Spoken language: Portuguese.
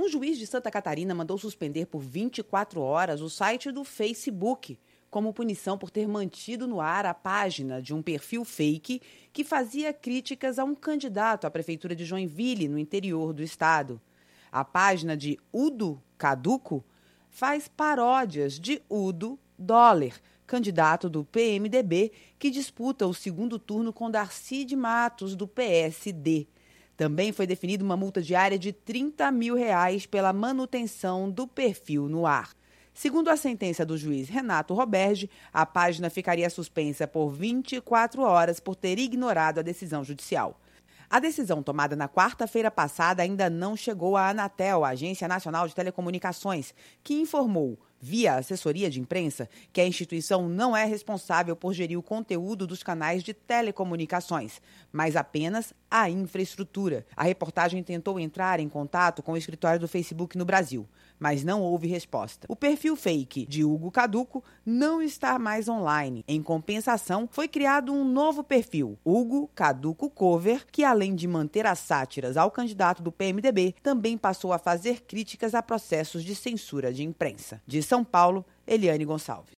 Um juiz de Santa Catarina mandou suspender por 24 horas o site do Facebook, como punição por ter mantido no ar a página de um perfil fake que fazia críticas a um candidato à prefeitura de Joinville, no interior do estado. A página de Udo Caduco faz paródias de Udo Doller, candidato do PMDB, que disputa o segundo turno com Darcy de Matos, do PSD. Também foi definida uma multa diária de R$30 mil pela manutenção do perfil no ar. Segundo a sentença do juiz Renato Roberge, a página ficaria suspensa por 24 horas por ter ignorado a decisão judicial. A decisão tomada na quarta-feira passada ainda não chegou à Anatel, a Agência Nacional de Telecomunicações, que informou, via assessoria de imprensa, que a instituição não é responsável por gerir o conteúdo dos canais de telecomunicações, mas apenas a infraestrutura. A reportagem tentou entrar em contato com o escritório do Facebook no Brasil, mas não houve resposta. O perfil fake de Hugo Caduco não está mais online. Em compensação, foi criado um novo perfil, Hugo Caduco Cover, que além de manter as sátiras ao candidato do PMDB, também passou a fazer críticas a processos de censura de imprensa. De São Paulo, Eliane Gonçalves.